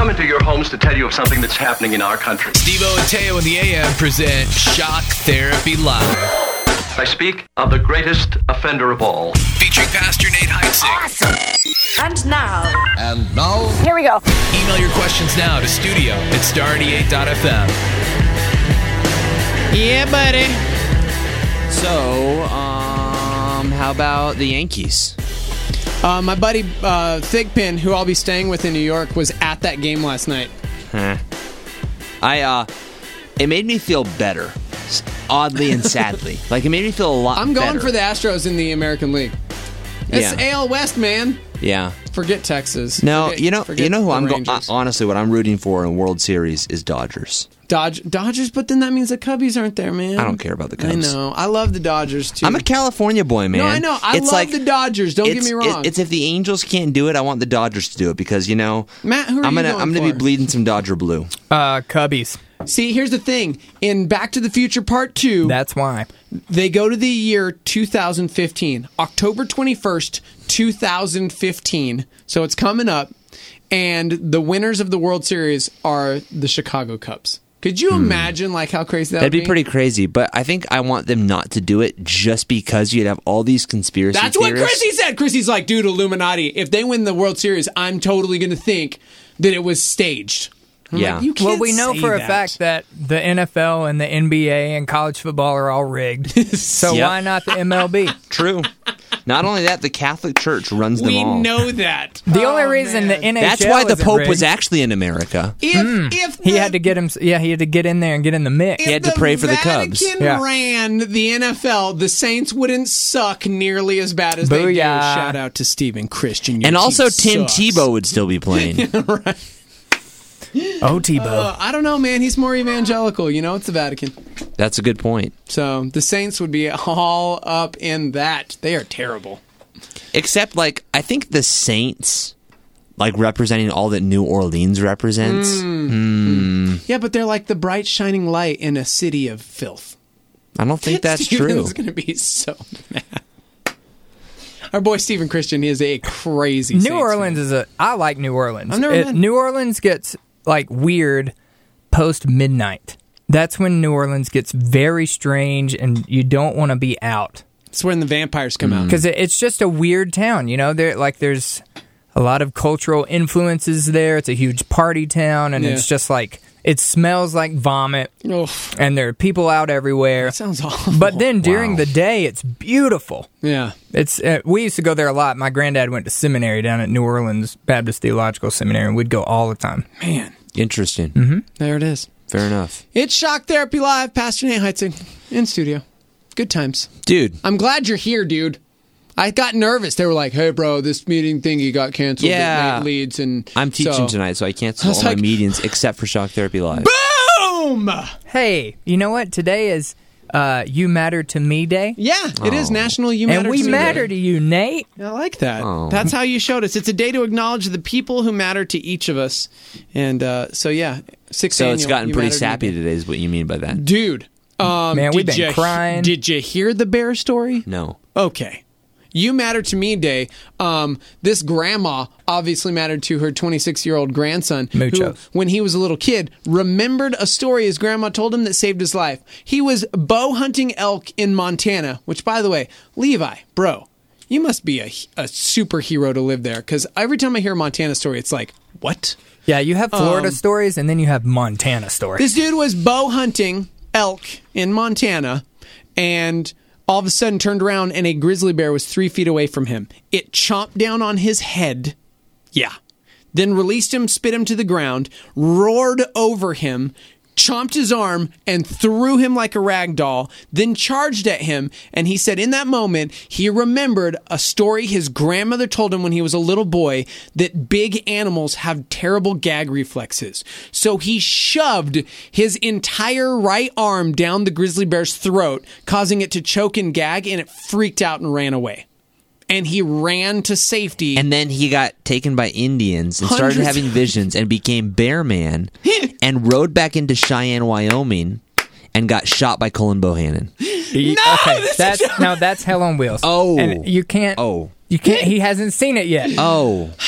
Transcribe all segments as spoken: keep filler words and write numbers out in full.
come into your homes to tell you of something that's happening in our country. Steve-O and Teo in the A M present Shock Therapy Live. I speak of the greatest offender of all. Featuring Pastor Nate Heitzig. Awesome. And now. And now. Here we go. Email your questions now to studio at star eighty-eight dot f m. Yeah, buddy. So, um, how about the Yankees? Uh, my buddy uh, Thigpen, who I'll be staying with in New York, was at that game last night. Huh. I, uh, it made me feel better, oddly and sadly. Like, it made me feel a lot better. I'm going better. for the Astros in the American League. It's Yeah. A L West, man. Yeah. Forget Texas. No, Forget- you know, forget you know who the I'm go- Rangers. honestly what I'm rooting for in World Series is Dodgers. Dodge Dodgers, but then that means the Cubbies aren't there, man. I don't care about the Cubs. I know. I love the Dodgers too. I'm a California boy, man. No, I know. I it's love like, the Dodgers. Don't get it's- me wrong. it- it's if the Angels can't do it, I want the Dodgers to do it because you know, Matt, who are I'm you gonna going I'm gonna for? be bleeding some Dodger blue. Uh, Cubbies. See, here's the thing. In Back to the Future Part two, That's why. they go to the year two thousand fifteen, October twenty-first, two thousand fifteen. So it's coming up, and the winners of the World Series are the Chicago Cubs. Could you imagine like how crazy that That'd would be pretty crazy, but I think I want them not to do it just because you'd have all these conspiracy That's theorists. what Chrissy said. Chrissy's like, dude, Illuminati, if they win the World Series, I'm totally going to think that it was staged. I'm Yeah. like, you can't Well, we know say for a that. fact that the N F L and the N B A and college football are all rigged. So Yep. why not the M L B? True. Not only that, the Catholic Church runs them we all. know that. The Oh, only reason man. the N H L That's why the isn't Pope rigged, was actually in America. If, if he the- had to get him. Yeah, he had to get in there and get in the mix. If He had to the pray for the Cubs. Vatican Yeah. ran the N F L, the Saints wouldn't suck nearly as bad as they do. Booyah. Shout out to Steven Christian. Your And also team Tim sucks. Tebow would still be playing. Oh, Tebow. Uh, I don't know, man. He's more evangelical. You know, it's the Vatican. That's a good point. So the Saints would be all up in that. They are terrible. Except, like, I think the Saints, like, representing all that New Orleans represents. Hmm. Yeah, but they're like the bright shining light in a city of filth. I don't think that's true. Steven's going to be so mad. Our boy Steven Christian, he is a crazy New Saints Orleans fan. is a. I like New Orleans. I've never It- been. New Orleans gets like weird post midnight. That's when New Orleans gets very strange, and you don't want to be out It's when the vampires come out. because it, it's just a weird town. You know, there like there's a lot of cultural influences there. It's a huge party town, and Yeah. it's just like it smells like vomit, Oof. and there are people out everywhere. That sounds awful. But then during Wow. the day, it's beautiful. yeah. It's uh, we used to go there a lot. My granddad went to seminary down at New Orleans Baptist Theological Seminary, and we'd go all the time. Man, Interesting. Mm-hmm. there it is. Fair enough. It's Shock Therapy Live. Pastor Nate Heitzig in studio. Good times. Dude. I'm glad you're here, dude. I got nervous. They were like, hey, bro, this meeting thingy got canceled Yeah. at Nate Leeds. And I'm teaching so- tonight, so I I cancel was all like- my meetings except for Shock Therapy Live. Boom! Hey, you know what? Today is uh, You Matter to Me Day. Yeah, it is Oh. National You Matter And we to Me matter Day. to you, Nate. I like that. Oh. That's how you showed us. It's a day to acknowledge the people who matter to each of us. And uh, so, yeah, six So annual it's gotten You pretty Matter to sappy Me Day. today is what you mean by that. Dude. Um, Man, we've did been you- crying. Did you hear the bear story? No. Okay. You Matter to Me Day. Um, this grandma obviously mattered to her twenty-six-year-old grandson, who, Muchos. when he was a little kid, remembered a story his grandma told him that saved his life. He was bow hunting elk in Montana, which, by the way, Levi, bro, you must be a, a superhero to live there, because every time I hear a Montana story, it's like, what? Yeah, you have Florida Um, stories, and then you have Montana stories. This dude was bow hunting elk in Montana, and all of a sudden turned around and a grizzly bear was three feet away from him. It chomped down on his head. Yeah. Then released him, spit him to the ground, roared over him, chomped his arm, and threw him like a rag doll, then charged at him. And he said in that moment, he remembered a story his grandmother told him when he was a little boy, that big animals have terrible gag reflexes. So he shoved his entire right arm down the grizzly bear's throat, causing it to choke and gag, and it freaked out and ran away. And he ran to safety. And then he got taken by Indians and Hundreds started having visions and became Bear Man and rode back into Cheyenne, Wyoming and got shot by Cullen Bohannon. He- No, okay, this is that's a- now that's Hell on Wheels. Oh. and you can't. Oh. you can't. He hasn't seen it yet. Oh.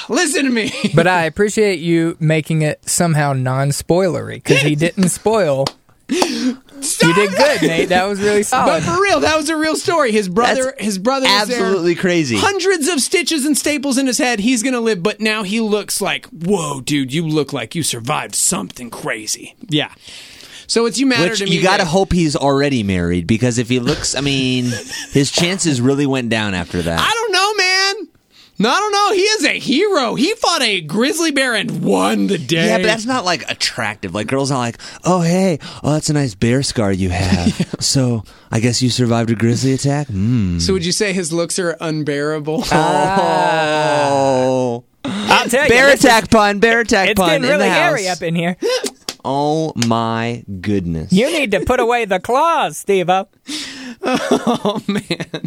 Listen to me. But I appreciate you making it somehow non-spoilery because he didn't spoil. You did good, Nate. That was really But solid. for real, that was a real story. His brother, That's his brother, was there. absolutely crazy. Hundreds of stitches and staples in his head. He's gonna live, but now he looks like, whoa, dude, you look like you survived something crazy. Yeah. So it's you matter Which to me. you got to Nate. hope he's already married because if he looks, I mean, his chances really went down after that. I don't know, man. No, I don't know. He is a hero. He fought a grizzly bear and won the day. Yeah, but that's not like attractive. Like girls are like, oh hey, oh that's a nice bear scar you have. So I guess you survived a grizzly attack. Mm. So would you say his looks are unbearable? Oh, I'll tell you, bear this is- attack pun, bear attack It's pun. getting in really the hairy house. up in here. Oh my goodness. You need to put away the claws, Steve-O. Oh man.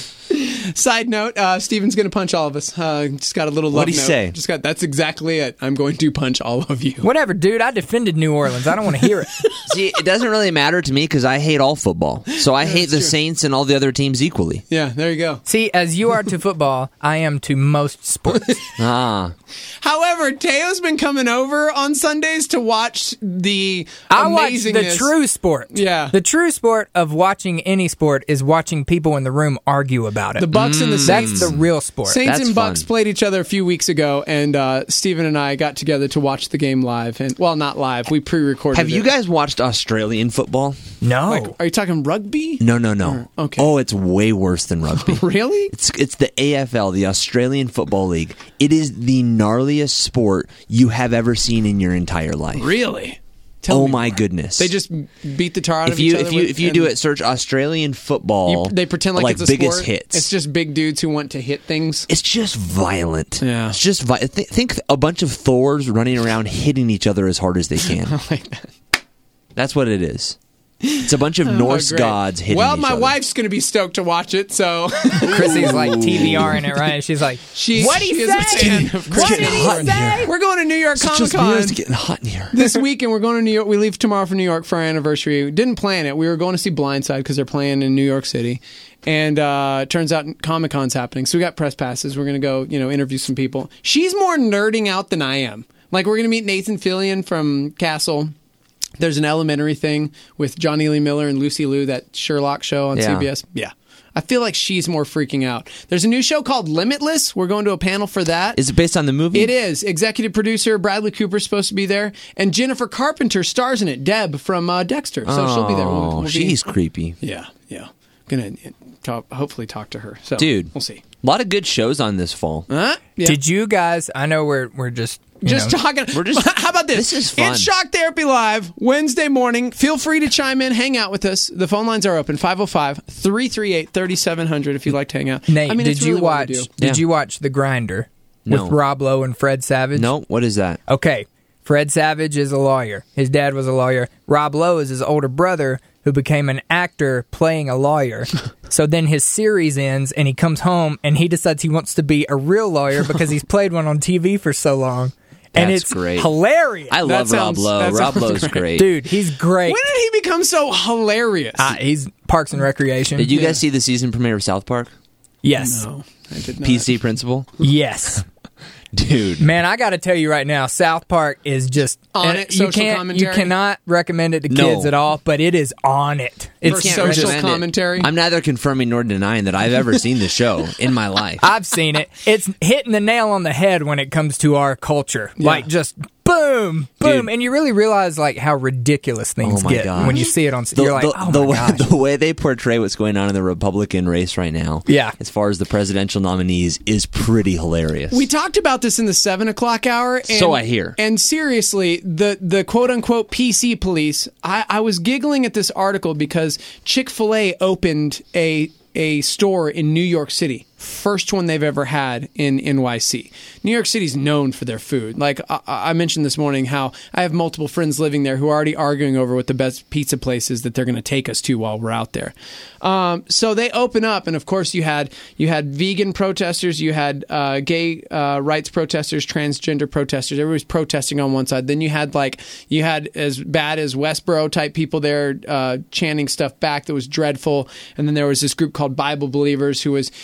Side note: uh, Steven's going to punch all of us. Uh, just got a little love What'd he note. say? Just got that's exactly it. I'm going to punch all of you. Whatever, dude. I defended New Orleans. I don't want to hear it. See, it doesn't really matter to me because I hate all football. So I hate the true. Saints and all the other teams equally. Yeah, there you go. See, as you are to football, I am to most sports. Ah. However, Teo's been coming over on Sundays to watch the I watch the amazingness. true sport. Yeah. The true sport of watching any sport is watching people in the room argue about it. The Bucks and the Saints. That's the real sport. Saints That's and Bucks fun. played each other a few weeks ago, and uh, Steven and I got together to watch the game live. And well, not live. We pre-recorded. Have you it. guys watched Australian football? No. Like, are you talking rugby? No, no, no. Or- okay. Oh, it's way worse than rugby. Really? It's it's the A F L, the Australian Football League. It is the gnarliest sport you have ever seen in your entire life. Really? Tell Oh me my more. goodness! They just beat the tar out if of you each other. if you with- if you and do it, search Australian football. you- they pretend like, like it's a biggest sport. hits. It's just big dudes who want to hit things. It's just violent. Yeah. It's just vi- th- think a bunch of Thors running around hitting each other as hard as they can. Like that. That's what it is. It's a bunch of Norse Oh, great. gods hitting Well, each my other. wife's going to be stoked to watch it, so Chrissy's like T V R-ing it, right? She's like, she, what did she he is a say? fan of What Christian did he horror. say? We're going to New York It's Comic just Con it's getting hot in here. this weekend. We're going to New York. We leave tomorrow for New York for our anniversary. We didn't plan it. We were going to see Blindside because they're playing in New York City, and uh, it turns out Comic Con's happening. So we got press passes. We're going to go, you know, interview some people. She's more nerding out than I am. Like we're going to meet Nathan Fillion from Castle. There's an Elementary thing with Johnny Lee Miller and Lucy Liu, that Sherlock show on Yeah. C B S. Yeah. I feel like she's more freaking out. There's a new show called Limitless. We're going to a panel for that. Is it based on the movie? It is. Executive producer Bradley Cooper's supposed to be there, and Jennifer Carpenter stars in it. Deb from uh, Dexter, so she'll be there. We'll, Oh, we'll be- she's creepy. yeah, yeah. Gonna talk, hopefully talk to her. So, Dude. we'll see. A lot of good shows on this fall. Huh? Yeah. Did you guys, I know we're we're just, you Just know, talking. We're just- How about this? this is fun. It's Shock Therapy Live Wednesday morning. Feel free to chime in, hang out with us. The phone lines are open five oh five, three three eight, three seven zero zero if you'd like to hang out. Nate, I mean, did it's you really what we watch do. did Yeah. you watch The Grinder with No. Rob Lowe and Fred Savage? No, what is that? Okay, Fred Savage is a lawyer. His dad was a lawyer. Rob Lowe is his older brother who became an actor playing a lawyer. So then his series ends and he comes home and he decides he wants to be a real lawyer because he's played one on T V for so long. And That's it's great. hilarious. I love sounds- Rob Lowe. that Rob sounds Lowe's great. great. Dude, he's great. When did he become so hilarious? Uh, he's Parks and Recreation. Did you Yeah. guys see the season premiere of South Park? Yes. no, I did not. P C Principal? Yes. Dude. Man, I got to tell you right now, South Park is just On and it, You social can't, commentary? you cannot recommend it to No. kids at all, but it is on it. It's For Can't social recommend it. commentary? I'm neither confirming nor denying that I've ever seen the show in my life. I've seen it. It's hitting the nail on the head when it comes to our culture. Like just boom, boom, Dude. and you really realize like how ridiculous things Oh my get gosh. when you see it on. The, You're like, the, oh the, my way, gosh. the way they portray what's going on in the Republican race right now, Yeah. as far as the presidential nominees, is pretty hilarious. We talked about this in the seven o'clock hour. And, So I hear. And seriously, the the quote unquote P C police. I, I was giggling at this article because Chick-fil-A opened a a store in New York City. First one they've ever had in N Y C. New York City's known for their food. Like I, I mentioned this morning how I have multiple friends living there who are already arguing over what the best pizza place is that they're going to take us to while we're out there. Um, so they open up, and of course you had you had vegan protesters, you had uh, gay uh, rights protesters, transgender protesters. Everybody was protesting on one side. Then you had like you had as bad as Westboro type people there uh, chanting stuff back that was dreadful. And then there was this group called Bible Believers who was who was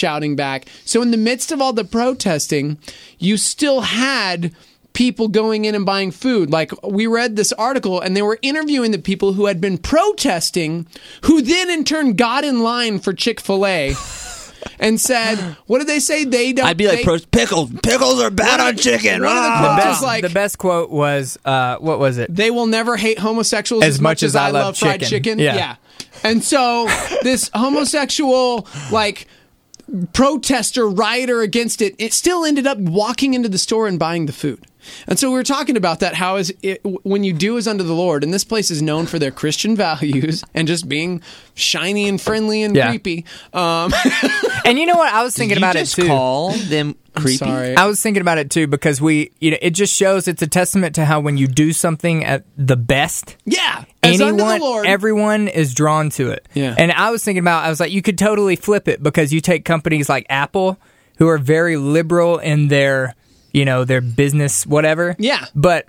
shouting back. So in the midst of all the protesting, you still had people going in and buying food. Like, we read this article and they were interviewing the people who had been protesting, who then in turn got in line for Chick-fil-A and said, what did they say? They don't. I'd be like, they, Pro- pickles. Pickles are bad on chicken. one of the Ah. quotes The was best, like, the best quote was, uh, what was it? they will never hate homosexuals as, much as I love fried chicken. Yeah. yeah. And so this homosexual, like, protester, rioter against it, it still ended up walking into the store and buying the food. And so we were talking about that, how is it, when you do as unto the Lord, and this place is known for their Christian values and just being shiny and friendly and Yeah. creepy. Um, And you know what? I was thinking Did you about just it too. call them creepy? sorry. I was thinking about it too because we, you know, it just shows it's a testament to how when you do something at the best, yeah. As unto anyone, the Lord. everyone is drawn to it. Yeah. And I was thinking about, I was like, you could totally flip it because you take companies like Apple, who are very liberal in their, you know, their business, whatever. Yeah. But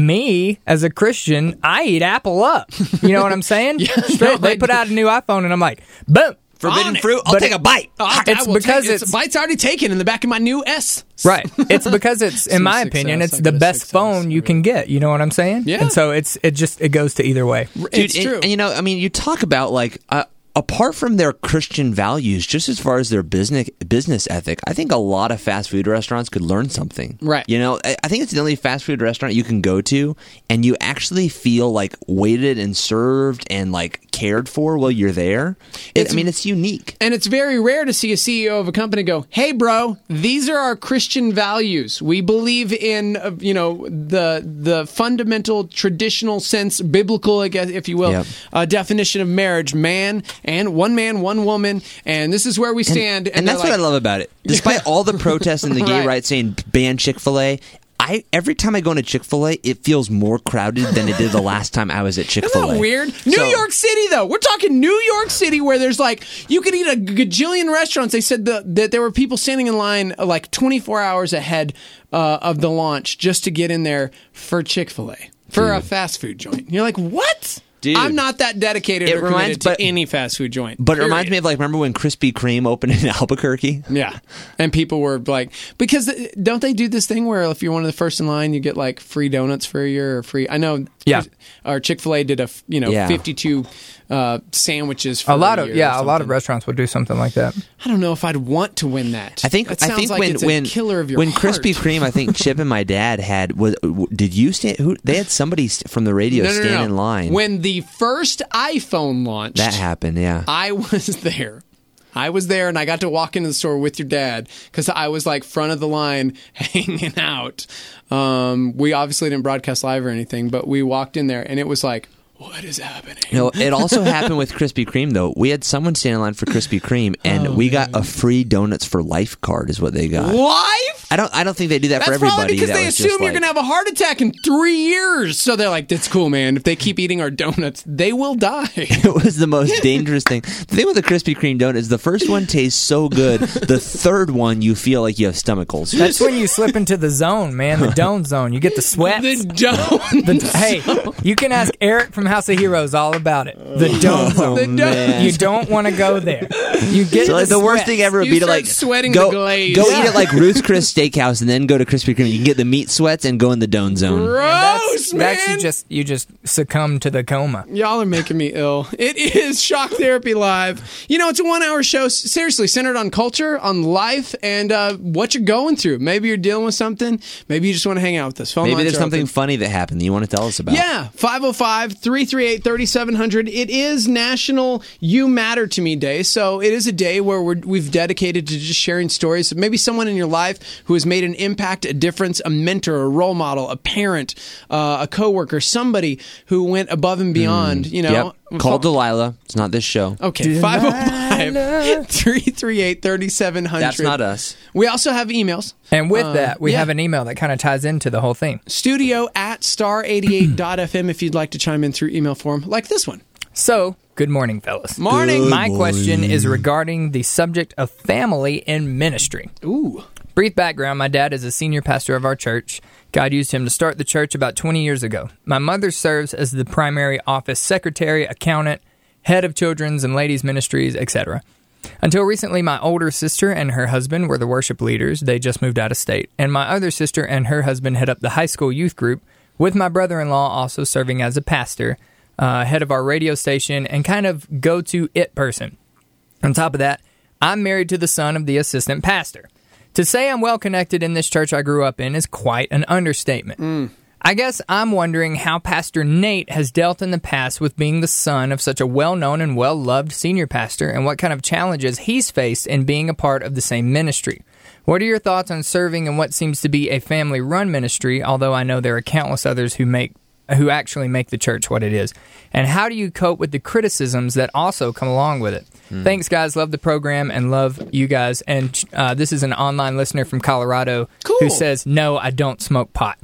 me, as a Christian, I eat Apple up. You know what I'm saying? Yeah, Straight, no, they I put do. out a new iPhone, and I'm like, boom. Forbidden On it. fruit? I'll But take it- a bite. Oh, I- It's I will because take, it's- bite's already taken in the back of my new S. Right. It's because it's, in Some my six opinion, S, it's I the got a best six S, phone you can get. You know what I'm saying? Yeah. And so it's it just it goes to either way. It's Dude, true. And, and you know, I mean, you talk about like uh, apart from their Christian values, just as far as their business business ethic, I think a lot of fast food restaurants could learn something. Right. You know, I, I think it's the only fast food restaurant you can go to and you actually feel like waited and served and like cared for while you're there. It, It's- I mean, it's unique. And it's very rare to see a C E O of a company go, "Hey, bro, these are our Christian values. We believe in, uh, you know, the the fundamental, traditional sense, biblical, I guess, if you will, Yep. uh, definition of marriage: man and one man, one woman, and this is where we stand." And, they're that's what like, I love about it. Despite all the protests in the gay Right. rights saying ban Chick-fil-A, I every time I go into Chick-fil-A, it feels more crowded than it did the last time I was at Chick-fil-A. Isn't that weird? New So- York City, though. We're talking New York City, where there's like, you could eat a gajillion restaurants. They said the, that there were people standing in line uh, like twenty-four hours ahead uh, of the launch just to get in there for Chick-fil-A, for a fast food joint. You're like, what? Dude. I'm not that dedicated It or reminds- committed to but- any fast food joint. But it period. reminds me of like, remember when Krispy Kreme opened in Albuquerque? Yeah. And people were like, because th- don't they do this thing where if you're one of the first in line, you get like free donuts for a year or free? I know. Yeah. Or Chick-fil-A did a, f- you know, Yeah. fifty-two uh, sandwiches for A lot of year yeah, or a lot of something. restaurants would do something like that. I don't know if I'd want to win that. I think that I sounds think like when it's when a killer of your when heart. Krispy Kreme, I think Chip and my dad had was w- did you stand? Who they had somebody st- from the radio no, no, no, stand no. in line. When the first iPhone launched, that happened, yeah. I was there. I was there, and I got to walk into the store with your dad because I was like front of the line, hanging out. Um, we obviously didn't broadcast live or anything, but we walked in there, and it was like, what is happening? No, it also happened with Krispy Kreme though. We had someone stand in line for Krispy Kreme, and Oh, we got a free donuts for life card. Is what they got. Live? I don't. I don't think they do that That's for everybody. probably because That they was assume just you're like- going to have a heart attack in three years. So they're like, that's cool, man. If they keep eating our donuts, they will die. It was the most dangerous thing. The thing with the Krispy Kreme donut is the first one tastes so good. The third one, you feel like you have stomach ulcers. That's when you slip into the zone, man, the dome zone. You get the sweats. The don't. The- hey, you can ask Eric from House of Heroes all about it. The dome zone. The don't. man. You don't want to go there. You get So like the worst sweats. thing ever would You be to start like sweating go the glaze. go Yeah. eat at like Ruth's Chris Steakhouse and then go to Krispy Kreme. You can get the meat sweats and go in the dome zone. Gross, man. That's you just you just succumb to the coma. Y'all are making me ill. It is Shock Therapy Live. You know, it's a one-hour show, s- seriously, centered on culture, on life, and uh, what you're going through. Maybe you're dealing with something. Maybe you just want to hang out with us. Phone Maybe lines there's are something open. funny that happened that you want to tell us about. Yeah, five oh five, three three eight, three seven zero zero. It is National You Matter to Me Day, so it is a day where we're, we've dedicated to just sharing stories of maybe someone in your life who has made an impact, a difference, a mentor, a role model, a parent, uh, a coworker, somebody who went above and beyond, you know. Yep. Call Delilah. It's not this show. Okay, five oh five, three three eight, three seven zero zero. That's not us. We also have emails. And with Uh, that, we yeah. have an email that kind of ties into the whole thing. Studio at star eighty-eight dot f m if you'd like to chime in through email form, like this one. So, good morning, fellas. Morning. Good My question is regarding the subject of family in ministry. Ooh. Brief background, my dad is a senior pastor of our church. God used him to start the church about twenty years ago. My mother serves as the primary office secretary, accountant, head of children's and ladies' ministries, et cetera. Until recently, my older sister and her husband were the worship leaders. They just moved out of state. And my other sister and her husband head up the high school youth group, with my brother-in-law also serving as a pastor, uh, head of our radio station, and kind of go-to it person. On top of that, I'm married to the son of the assistant pastor. To say I'm well-connected in this church I grew up in is quite an understatement. Mm. I guess I'm wondering how Pastor Nate has dealt in the past with being the son of such a well-known and well-loved senior pastor, and what kind of challenges he's faced in being a part of the same ministry. What are your thoughts on serving in what seems to be a family-run ministry, although I know there are countless others who make who actually make the church what it is? And how do you cope with the criticisms that also come along with it? Mm. Thanks, guys. Love the program and love you guys. And uh, this is an online listener from Colorado cool. who says, no, I don't smoke pot.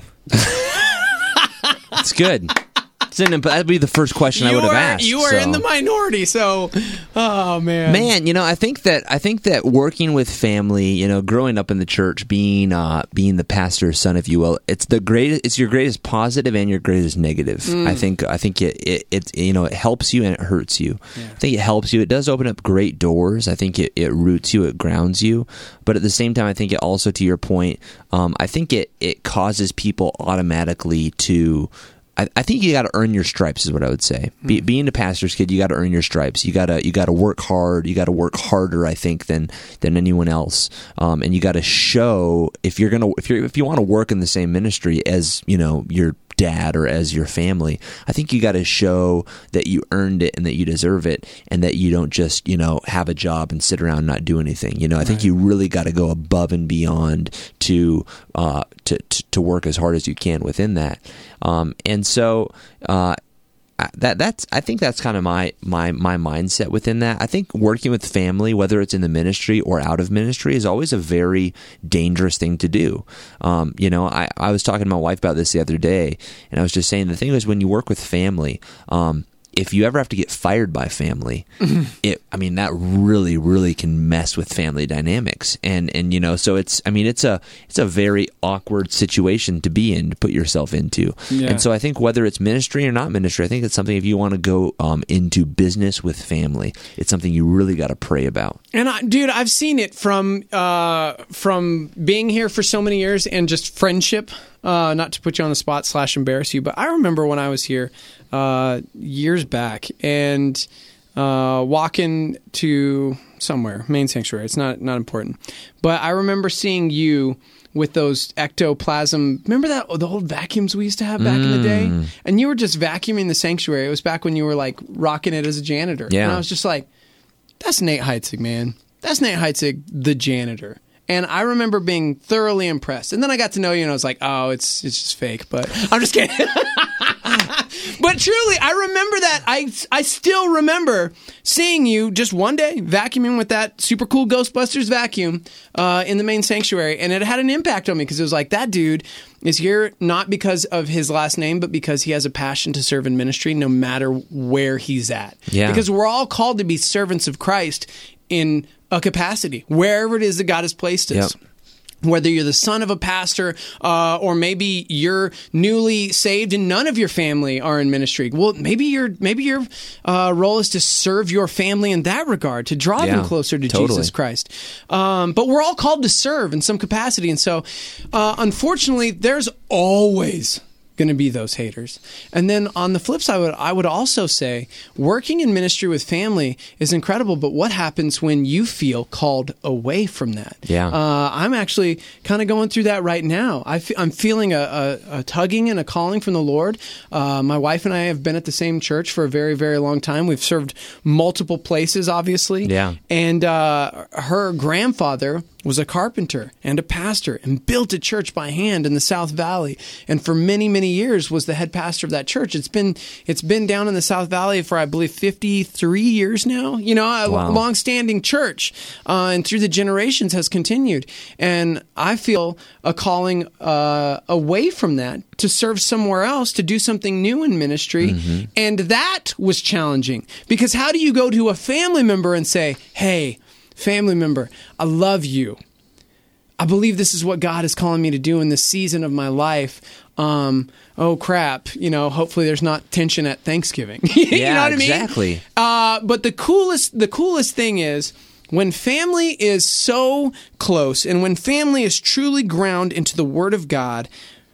That's good. That'd be the first question you I would have are, asked. You are so. in the minority, so oh man, man. You know, I think that I think that working with family, you know, growing up in the church, being uh, being the pastor's son, if you will, it's the greatest. It's your greatest positive and your greatest negative. Mm. I think. I think it, it. It. You know, it helps you and it hurts you. Yeah. I think it helps you. It does open up great doors. I think it, it roots you. It grounds you. But at the same time, I think it also, to your point, um, I think it it causes people automatically to. I, I think you got to earn your stripes, is what I would say. Be, mm. Being a pastor's kid, you got to earn your stripes. You got to you got to work hard. You got to work harder, I think, than than anyone else. Um, and you got to show if you're gonna if you if you want to work in the same ministry as you know your dad or as your family, I think you got to show that you earned it and that you deserve it, and that you don't just you know have a job and sit around and not do anything. You know, I right. think you really got to go above and beyond to uh to, to to work as hard as you can within that. Um, and so uh, that that's I think that's kind of my my my mindset within that. I think working with family, whether it's in the ministry or out of ministry, is always a very dangerous thing to do. Um, you know, I, I was talking to my wife about this the other day, and I was just saying the thing is when you work with family, um, if you ever have to get fired by family, it I mean that really really can mess with family dynamics, and and you know so it's I mean it's a it's a very awkward situation to be in, to put yourself into. Yeah. And so I think whether it's ministry or not ministry, I think it's something if you want to go um, into business with family, it's something you really got to pray about. And I, dude, I've seen it from uh, from being here for so many years and just friendship. Uh, not to put you on the spot slash embarrass you, but I remember when I was here uh, years back and uh, walking to somewhere, main sanctuary. It's not not important, but I remember seeing you with those ectoplasm. Remember that the old vacuums we used to have back mm. in the day, and you were just vacuuming the sanctuary. It was back when you were like rocking it as a janitor, yeah. and I was just like, "That's Nate Heitzig, man. That's Nate Heitzig, the janitor." And I remember being thoroughly impressed. And then I got to know you, and I was like, oh, it's it's just fake. But I'm just kidding. But truly, I remember that. I, I still remember seeing you just one day vacuuming with that super cool Ghostbusters vacuum uh, in the main sanctuary. And it had an impact on me because it was like, that dude is here not because of his last name, but because he has a passion to serve in ministry no matter where he's at. Yeah. Because we're all called to be servants of Christ in a capacity, wherever it is that God has placed us. Yep. Whether you're the son of a pastor uh, or maybe you're newly saved and none of your family are in ministry. Well, maybe your maybe your uh, role is to serve your family in that regard, to draw yeah, them closer to totally. Jesus Christ. Um, but we're all called to serve in some capacity. And so, uh, unfortunately, there's always going to be those haters. And then on the flip side, I would, I would also say working in ministry with family is incredible, but what happens when you feel called away from that? Yeah. Uh, I'm actually kind of going through that right now. I f- I'm feeling a, a, a tugging and a calling from the Lord. Uh, my wife and I have been at the same church for a very, very long time. We've served multiple places, obviously. Yeah. And uh, her grandfather was a carpenter and a pastor and built a church by hand in the South Valley, and for many, many years was the head pastor of that church. It's been it's been down in the South Valley for, I believe, fifty-three years now. You know, a wow. long-standing church, uh, and through the generations has continued. And I feel a calling uh, away from that to serve somewhere else, to do something new in ministry, mm-hmm. and that was challenging because how do you go to a family member and say, "Hey, family member, I love you. I believe this is what God is calling me to do in this season of my life. Um, oh, crap. You know, hopefully there's not tension at Thanksgiving." you yeah, know what I mean? Exactly. Uh, but the coolest, the coolest thing is When family is so close and when family is truly ground into the Word of God,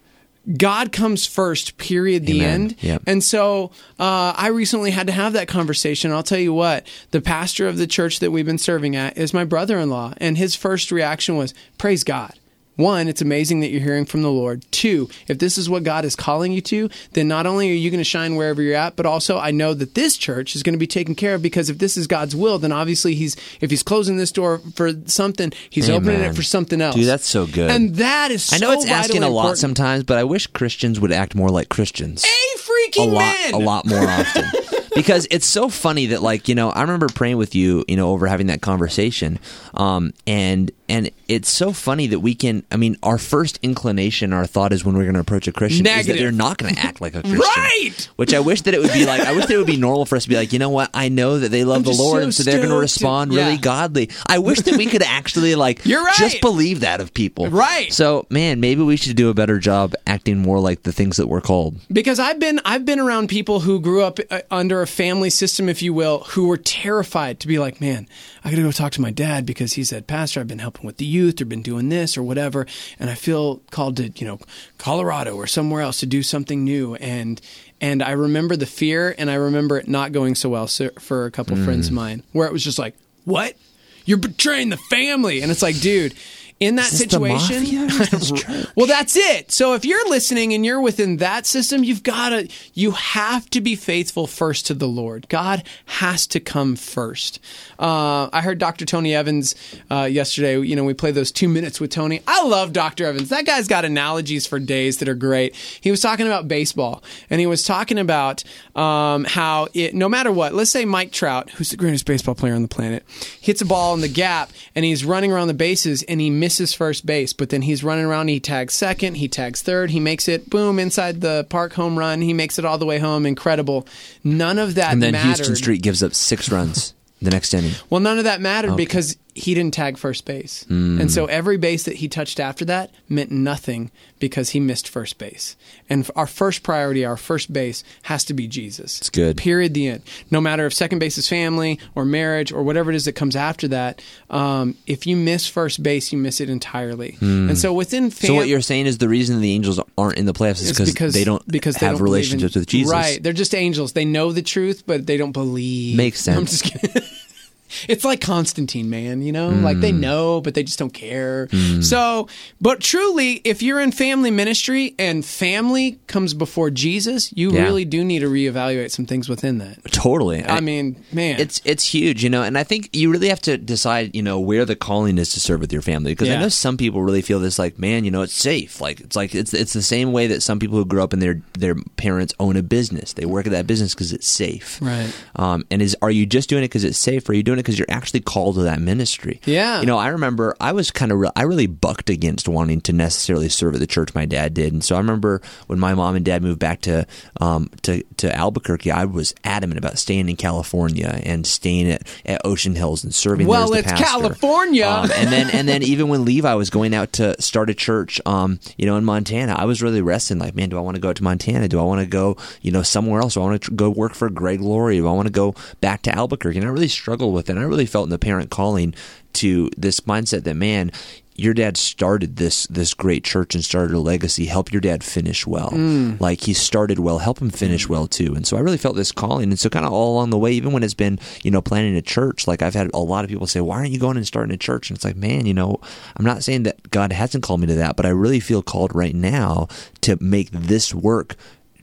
God comes first, period, the Amen. end. Yep. And so uh, I recently had to have that conversation. I'll tell you what, the pastor of the church that we've been serving at is my brother-in-law. And his first reaction was, praise God. One, it's amazing that you're hearing from the Lord. Two, if this is what God is calling you to, then not only are you going to shine wherever you're at, but also I know that this church is going to be taken care of, because if this is God's will, then obviously he's if he's closing this door for something, he's Amen. opening it for something else. Dude, that's so good. And that is so I know it's asking a vitally lot important. sometimes, but I wish Christians would act more like Christians. A freaking a lot, man! a lot more often. Because it's so funny that, like, you know, I remember praying with you, you know, over having that conversation, um, and and it's so funny that we can. I mean, our first inclination, our thought is when we're going to approach a Christian is that Negative. they're not going to act like a Christian, Right! Which I wish that it would be like. I wish that it would be normal for us to be like, you know what? I know that they love I'm the just Lord, so and so they're going to stoked. respond Yeah. really godly. I wish that we could actually like You're right. just believe that of people, Right. So, man, maybe we should do a better job acting more like the things that we're called. Because I've been I've been around people who grew up uh, under a family system, if you will, who were terrified to be like, man, I got to go talk to my dad because he said, Pastor, I've been helping with the youth or been doing this or whatever, and I feel called to, you know, Colorado or somewhere else to do something new. And and I remember the fear, and I remember it not going so well so, for a couple Mm. friends of mine, where it was just like, what? You're betraying the family. And it's like, dude, in that Is this the situation, mafia or is this church? well, that's it. So if you're listening and you're within that system, you've got to, you have to be faithful first to the Lord. God has to come first. Uh, I heard Doctor Tony Evans uh, yesterday. You know, we played those two minutes with Tony. I love Doctor Evans. That guy's got analogies for days that are great. He was talking about baseball, and he was talking about um, how it, no matter what, let's say Mike Trout, who's the greatest baseball player on the planet, hits a ball in the gap, and he's running around the bases, and he misses first base, but then he's running around, he tags second, he tags third, he makes it, boom, inside the park, home run, he makes it all the way home, incredible. None of that And then mattered. Houston Street gives up six runs the next inning. Well, none of that mattered because he didn't tag first base. Mm. And so every base that he touched after that meant nothing because he missed first base. And our first priority, our first base, has to be Jesus. It's good. Period, the end. No matter if second base is family or marriage or whatever it is that comes after that, um, if you miss first base, you miss it entirely. And so within fam- So what you're saying is the reason the Angels aren't in the playoffs is it's because they don't because they have don't believe relationships in- with Jesus. Right. They're just angels. They know the truth, but they don't believe. Makes sense. I'm just kidding. It's like Constantine, man, you know? Like they know, but they just don't care. So, but truly, if you're in family ministry and family comes before Jesus, you Yeah. really do need to reevaluate some things within that. Totally. I mean, man. It's it's huge, you know, and I think you really have to decide, you know, where the calling is to serve with your family. Because Yeah. I know some people really feel this, like, man, you know, it's safe. Like it's like it's it's the same way that some people who grew up and their their parents own a business. They work at that business because it's safe. Right. Um, and is are you just doing it because it's safe, or are you doing it because you're actually called to that ministry? Yeah. You know, I remember I was kind of re- I really bucked against wanting to necessarily serve at the church my dad did, and so I remember when my mom and dad moved back to um to to Albuquerque, I was adamant about staying in California and staying at, at Ocean Hills and serving Well, there as the it's pastor. California. Um, and then and then even when Levi was going out to start a church, um, you know, in Montana, I was really wrestling. Like, man, do I want to go out to Montana? Do I want to go, you know, somewhere else? Do I want to tr- go work for Greg Laurie? Do I want to go back to Albuquerque? And I really struggled with it. And I really felt in the parent calling to this mindset that, man, your dad started this this great church and started a legacy. Help your dad finish well. Mm. Like, he started well. Help him finish well too. And so I really felt this calling. And so kind of all along the way, even when it's been, you know, planning a church, like I've had a lot of people say, why aren't you going and starting a church? And it's like, man, you know, I'm not saying that God hasn't called me to that, but I really feel called right now to make this work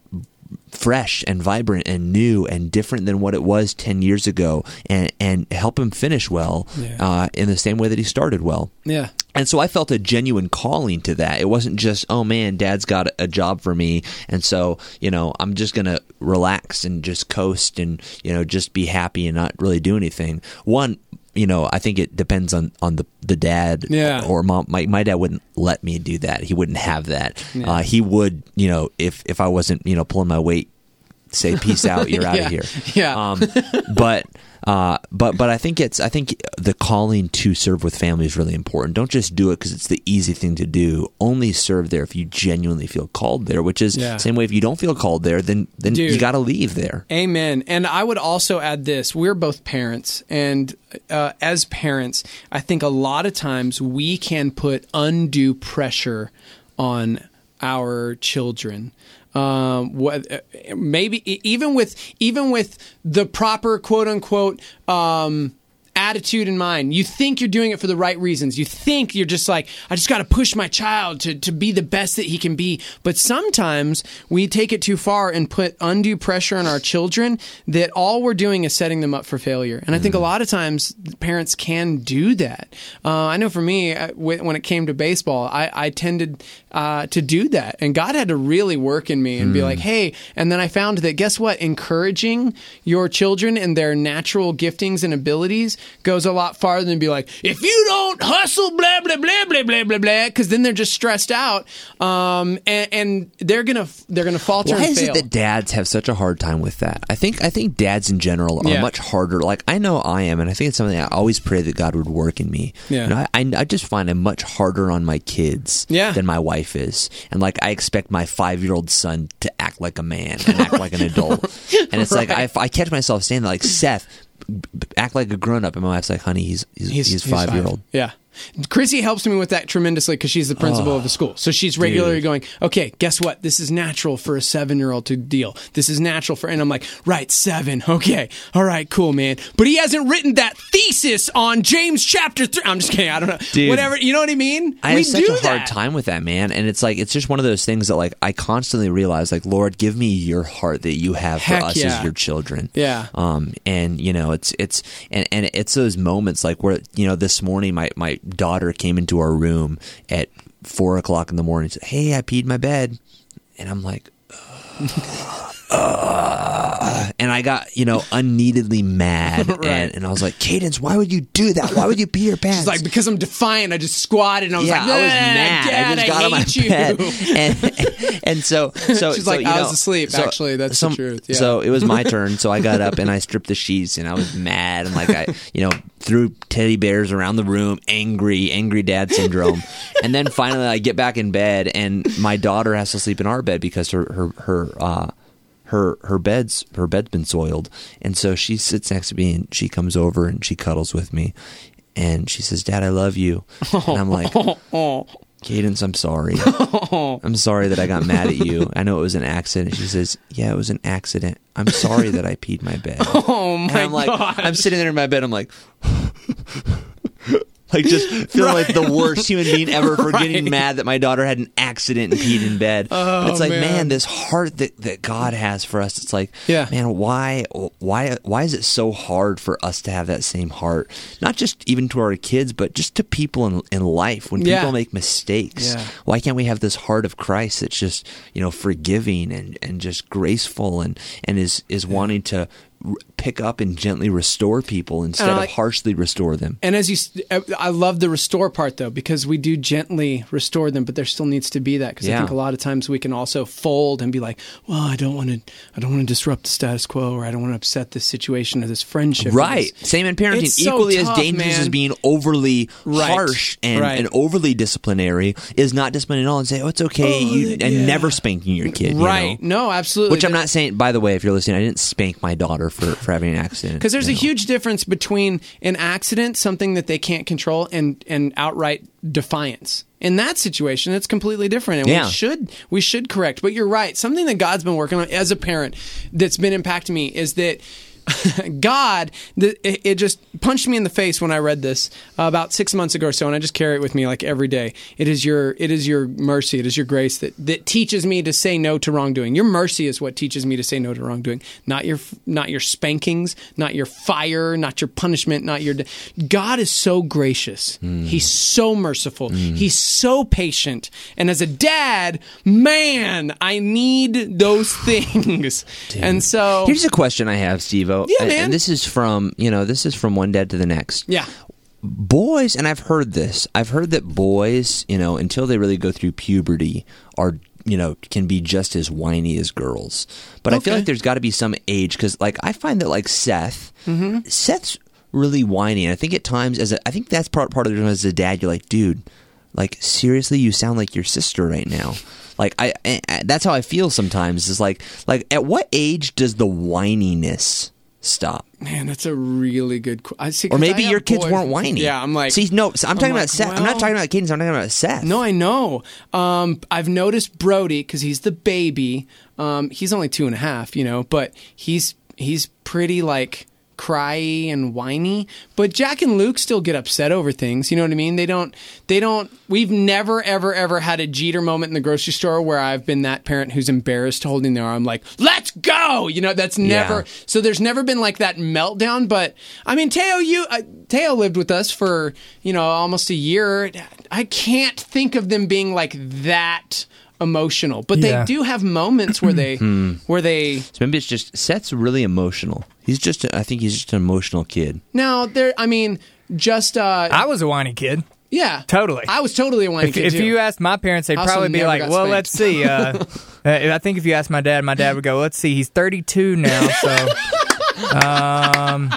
fresh and vibrant and new and different than what it was ten years ago, and and help him finish well, Yeah. uh, in the same way that he started well. Yeah. And so I felt a genuine calling to that. It wasn't just, oh man, dad's got a job for me, and so, you know, I'm just going to relax and just coast and, you know, just be happy and not really do anything. One, you know, I think it depends on, on the, the dad Yeah. or mom. My, my dad wouldn't let me do that. He wouldn't have that. Yeah. Uh, he would, you know, if, if I wasn't, you know, pulling my weight say peace out, you're out Yeah. of here. Yeah. Um, but uh, but but I think it's I think the calling to serve with family is really important. Don't just do it because it's the easy thing to do. Only serve there if you genuinely feel called there. Which is Yeah. same way if you don't feel called there, then then Dude. you got to leave there. Amen. And I would also add this. We're both parents. And uh, as parents, I think a lot of times we can put undue pressure on our children. Um, what, maybe even with even with the proper quote unquote um, attitude in mind, you think you're doing it for the right reasons. You think you're just like, I just got to push my child to, to be the best that he can be. But sometimes we take it too far and put undue pressure on our children that all we're doing is setting them up for failure. And I think a lot of times parents can do that. Uh, I know for me, uh, when it came to baseball, I, I tended uh, to do that. And God had to really work in me and be like, hey, and then I found that, guess what? Encouraging your children and their natural giftings and abilities goes a lot farther than be like, if you don't hustle, blah, blah, blah, blah, blah, blah, blah, because then they're just stressed out, um, and, and they're going to they're gonna falter Why and is fail. it that dads have such a hard time with that? I think I think dads in general are Yeah. much harder. Like I know I am, and I think it's something I always pray that God would work in me. Yeah. You know, I, I I just find I'm much harder on my kids Yeah. than my wife is, and like I expect my five year old son to act like a man and act like an adult, and it's like I, I catch myself saying that, like, Seth, b- act like a grown up, and my wife's like, honey, he's he's, he's, five year old. Yeah. Chrissy helps me with that tremendously because she's the principal of the school. So she's regularly dude. going, okay, guess what? This is natural for a seven-year-old to deal. This is natural for, and I'm like, right, seven. Okay. All right, cool, man. But he hasn't written that thesis on James chapter three. I'm just kidding. I don't know. Dude. Whatever. You know what I mean? I we have such do a hard that. time with that, man. And it's like, it's just one of those things that, like, I constantly realize, like, Lord, give me your heart that you have for Heck us yeah. as your children. Yeah. Um, and, you know, it's, it's, and, and it's those moments, like, where, you know, this morning, my, my daughter came into our room at four o'clock in the morning and said, hey, I peed my bed. And I'm like, uh, uh, and I got, you know, unneededly mad. Right. and, and I was like, Cadence, why would you do that? Why would you pee your pants? She's like, because I'm defiant, I just squatted and I was yeah, like, I was "Ah, mad. Dad, I just got on my hate you. bed, and, and so, so She's so, like, you I know, was asleep. so- Actually, that's so, the truth. Yeah. So it was my turn. So I got up and I stripped the sheets, and I was mad, and like I, you know, threw teddy bears around the room, angry, angry dad syndrome. And then finally, I get back in bed, and my daughter has to sleep in our bed because her her her. Uh, Her her bed's her bed's been soiled, and so she sits next to me and she comes over and she cuddles with me, and she says, "Dad, I love you." And I'm like, Cadence, I'm sorry. I'm sorry that I got mad at you. I know it was an accident. She says, yeah, it was an accident. I'm sorry that I peed my bed. Oh my and I'm like, God. I'm sitting there in my bed. I'm like, like just feeling like the worst human being ever for getting Right. mad that my daughter had an accident and peed in bed. Oh, But it's like, man. man, this heart that, that God has for us. It's like, Yeah. man, why, why, why is it so hard for us to have that same heart? Not just even to our kids, but just to people in, in life when Yeah. people make mistakes. Yeah. Why can't we have this heart of Christ that's just, you know, forgiving and, and just graceful and, and is, is wanting to r- pick up and gently restore people instead And I like- of harshly restore them. And as you, s- I love the restore part though, because we do gently restore them, but there still needs to be that. Because I Yeah. think a lot of times we can also fold and be like, well, I don't want to, I don't want to disrupt the status quo, or I don't want to upset this situation or this friendship. or Right. this- Same in parenting. It's so Equally tough, as dangerous man. as being overly Right. harsh and, Right. and overly disciplinary is not disciplining at all and say, oh, it's okay. Oh, you, and yeah. never spanking your kid. you Right. know? No, absolutely. Which I'm not saying, by the way, if you're listening, I didn't spank my daughter for, for having an accident. Because there's you a know. huge difference between an accident, something that they can't control, and, and outright defiance. In that situation, it's completely different, and Yeah. we should we should correct. But you're right. Something that God's been working on as a parent that's been impacting me is that God, the, it, it just punched me in the face when I read this uh, about six months ago or so, and I just carry it with me like every day. It is your it is your mercy, it is your grace that, that teaches me to say no to wrongdoing. Your mercy is what teaches me to say no to wrongdoing, not your not your spankings, not your fire, not your punishment, not your. God is so gracious. Mm. He's so merciful. Mm. He's so patient. And as a dad, man, I need those things. Dude. And so Here's a question I have, Steve-O. Yeah, and, man. and this is from, you know, this is from one dad to the next. Yeah. Boys, and I've heard this, I've heard that boys, you know, until they really go through puberty, are you know, can be just as whiny as girls. But I feel Okay. like there's got to be some age because, like, I find that like Seth, Mm-hmm. Seth's really whiny, and I think at times as a, I think that's part part of the reason as a dad, you're like, dude, like seriously, you sound like your sister right now. Like I, I, I that's how I feel sometimes. Is like like at what age does the whininess stop? Man, that's a really good qu- I see. Or 'cause maybe I have your kids boys- weren't whiny. Yeah, I'm like, see, no, so I'm talking like, about Seth. I'm well- not talking about Cadence. I'm talking about Seth. No, I know. Um, I've noticed Brody because he's the baby. Um, he's only two and a half, you know, but he's he's pretty like cryy and whiny. But Jack and Luke still get upset over things. You know what I mean? They don't. They don't. We've never, ever, ever had a Jeter moment in the grocery store where I've been that parent who's embarrassed holding their arm, like, "Let's go!" You know, that's never. Yeah. So there's never been like that meltdown. But I mean, Teo, you uh, Teo lived with us for you know almost a year. I can't think of them being like that emotional, but Yeah. they do have moments where they where they So maybe it's just Seth's really emotional. He's just, a, I think he's just an emotional kid. now they're. I mean, just uh, I was a whiny kid. yeah, Totally. I was totally a whiny If, kid if too. you asked my parents, they'd I also probably be never like, got "Well, spanked." let's see." Uh, uh, I think if you asked my dad, my dad would go, "Let's see, he's thirty-two now." So, um,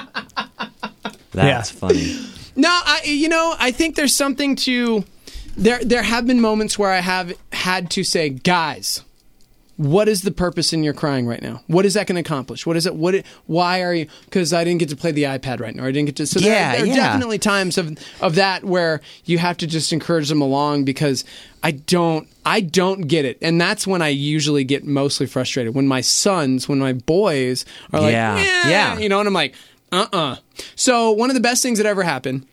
That's Yeah. funny. No, I you know I think there's something to there. There have been moments where I have had to say, guys, what is the purpose in your crying right now? What is that going to accomplish? What is it? What? It, why are you? Because I didn't get to play the iPad right now. Or I didn't get to. So there, Yeah, there are yeah. definitely times of of that where you have to just encourage them along because I don't I don't get it, and that's when I usually get mostly frustrated when my sons, when my boys are like, Yeah, yeah, yeah. you know, and I'm like, uh uh So one of the best things that ever happened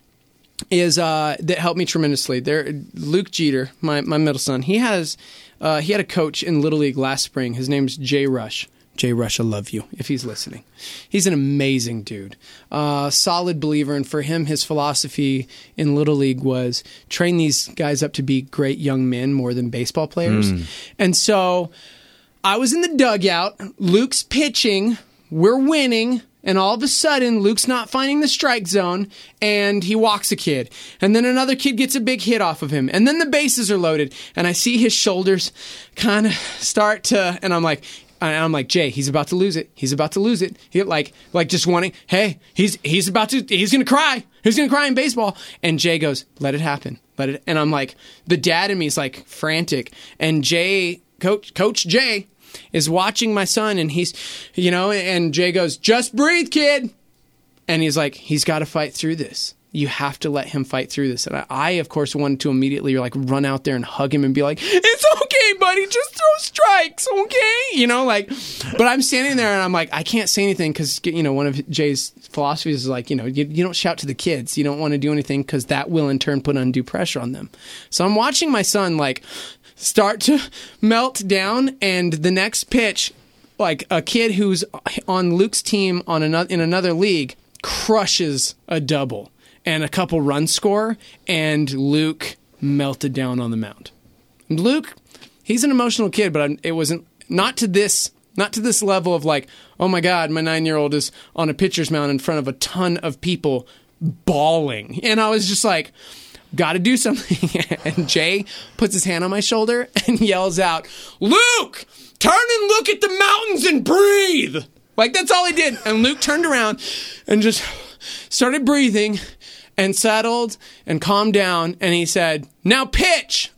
is uh, that helped me tremendously. There, Luke Jeter, my, my middle son, he has uh, he had a coach in Little League last spring. His name's Jay Rush. Jay Rush, I love you if he's listening. He's an amazing dude, uh, solid believer, and for him, his philosophy in Little League was train these guys up to be great young men more than baseball players. And so I was in the dugout. Luke's pitching. We're winning. And all of a sudden, Luke's not finding the strike zone, and he walks a kid. And then another kid gets a big hit off of him. And then the bases are loaded, and I see his shoulders kind of start to, and I'm like, and I'm like, Jay, he's about to lose it. He's about to lose it. He like, like just wanting, hey, he's he's about to, he's gonna cry. He's gonna cry in baseball. And Jay goes, let it happen, let it. And I'm like, the dad in me is like frantic. And Jay, Coach Coach Jay, is watching my son, and he's, you know, and Jay goes, just breathe, kid. And he's like, he's got to fight through this. You have to let him fight through this. And I, I, of course, wanted to immediately like run out there and hug him and be like, it's okay, buddy. Just throw strikes, okay? You know, like, but I'm standing there and I'm like, I can't say anything because, you know, one of Jay's philosophies is like, you know, you, you don't shout to the kids. You don't want to do anything because that will in turn put undue pressure on them. So I'm watching my son like start to melt down, and the next pitch, like a kid who's on Luke's team on another in another league crushes a double and a couple runs score, and Luke melted down on the mound. And Luke, he's an emotional kid, but it wasn't not to this not to this level of like, oh my God, my nine-year-old is on a pitcher's mound in front of a ton of people bawling, and I was just like, got to do something. And Jay puts his hand on my shoulder and yells out, Luke, turn and look at the mountains and breathe. Like, that's all he did. And Luke turned around and just started breathing and settled and calmed down. And he said, now pitch.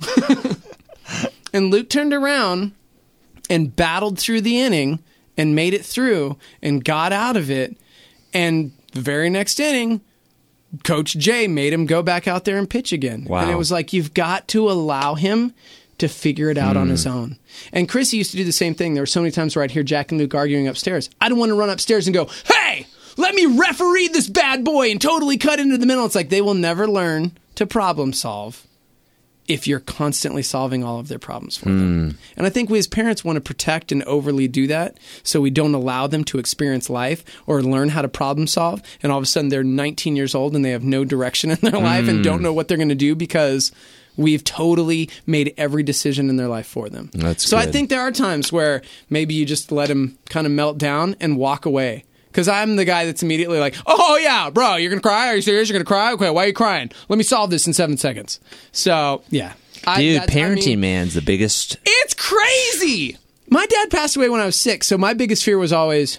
And Luke turned around and battled through the inning and made it through and got out of it. And the very next inning, Coach Jay made him go back out there and pitch again. Wow. And it was like, you've got to allow him to figure it out on Hmm. his own. And Chrissy used to do the same thing. There were so many times where I'd hear Jack and Luke arguing upstairs. I don't want to run upstairs and go, hey, let me referee this bad boy and totally cut into the middle. It's like they will never learn to problem solve if you're constantly solving all of their problems for them. And I think we as parents want to protect and overly do that so we don't allow them to experience life or learn how to problem solve. And all of a sudden they're nineteen years old and they have no direction in their life and don't know what they're going to do because we've totally made every decision in their life for them. That's so I good. think there are times where maybe you just let them kind of melt down and walk away. Because I'm the guy that's immediately like, oh, yeah, bro, you're going to cry? Are you serious? You're going to cry? Okay, why are you crying? Let me solve this in seven seconds. So, yeah. I, Dude, that's- I parenting, mean, man's the biggest. It's crazy. My dad passed away when I was six, so my biggest fear was always,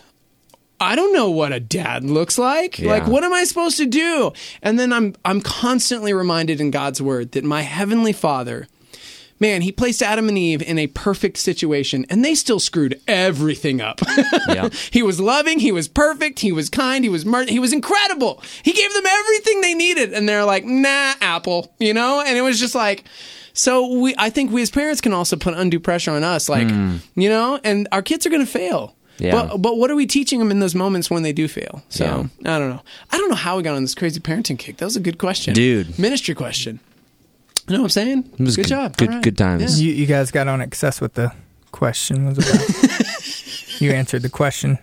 I don't know what a dad looks like. Yeah. Like, what am I supposed to do? And then I'm I'm constantly reminded in God's word that my heavenly Father, man, he placed Adam and Eve in a perfect situation, and they still screwed everything up. Yeah. He was loving, he was perfect, he was kind, he was mer- he was incredible. He gave them everything they needed, and they're like, nah, Apple, you know? And it was just like, so we, I think we as parents can also put undue pressure on us, like, you know, and our kids are going to fail. Yeah. But, but what are we teaching them in those moments when they do fail? So Yeah. I don't know. I don't know how we got on this crazy parenting kick. That was a good question. Dude. Ministry question. You know what I'm saying? It was good, good- job. good- All right. good times. You, you guys got on excess what the question was about. You answered the question.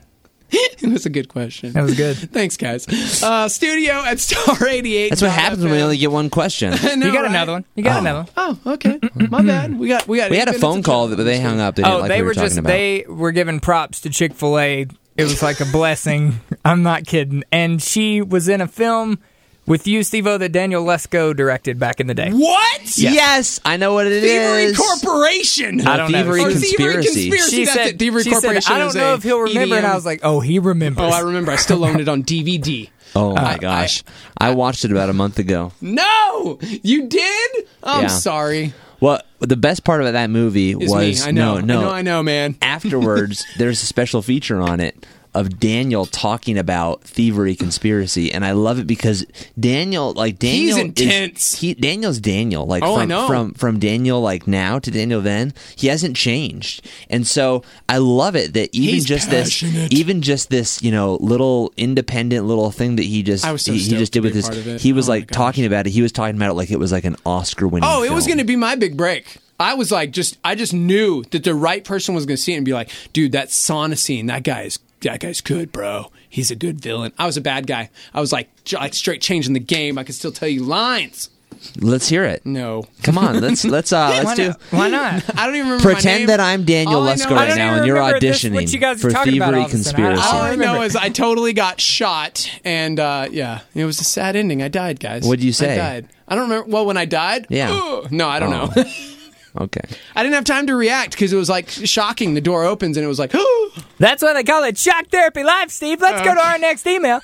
It was a good question. That was good. Thanks, guys. Uh, studio at star eighty-eight. That's what happens when we only get one question. You got another one. You got Oh. another one. Oh, okay. My bad. We got we got. We eight had a minutes phone of call, time. but they hung up. They didn't Oh, like they what we were were talking just about. they were giving props to Chick-fil-A. It was like a blessing. I'm not kidding. And she was in a film with you, Steve-O, that Daniel Lesko directed back in the day. What? Yes, I know what it Thievery is. Corporation. No, I don't know. Thievery Or Conspiracy. Thievery Conspiracy. She That's said, it. Thievery she said, Corporation. I don't is know a if he'll remember. E D M. And I was like, oh, he remembers. Oh, I remember. I still owned it on D V D. Oh my I- gosh, I, watched it about a month ago. No, you did. I'm Yeah. sorry. Well, the best part about that movie It's was me. I know. no, no. I know. I know, man. Afterwards, there's a special feature on it of Daniel talking about Thievery Conspiracy, and I love it because Daniel, like Daniel, He's is- intense. he Daniel's Daniel, like Oh, I from, know. from from Daniel like now to Daniel then, he hasn't changed, and so I love it that even He's just passionate. this, even just this, you know, little independent little thing that he just I was so he, he stoked just to did with be a his, part of it. he was Oh, my like gosh. talking about it. He was talking about it like it was like an Oscar-winning. Oh, it was film. going to be my big break. I was like, just I just knew that the right person was going to see it and be like, dude, that sauna scene, that guy's that guy's good, bro. He's a good villain. I was a bad guy. I was like, j- like straight changing the game. I could still tell you lines. Let's hear it. No, Come on, let's let's uh Why let's do. not? Why not? I don't even remember. my name. Pretend that I'm Daniel All I Lesko know- I right don't now, even and you're remember this, auditioning what you guys for are talking about Thievery all of a sudden. Conspiracy. I- All I remember. know is I totally got shot, and uh, yeah, it was a sad ending. I died, guys. What'd you say? I died. I don't remember. Well, when I died, Yeah. Ugh. no, I don't Oh. know. Okay. I didn't have time to react because it was like shocking. The door opens and it was like, That's why they call it Shock Therapy Live, Steve. Let's go to our next email.